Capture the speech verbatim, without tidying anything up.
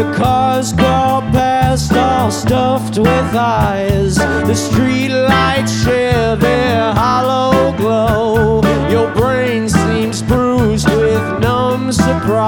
cars go past all stuffed with eyes. The street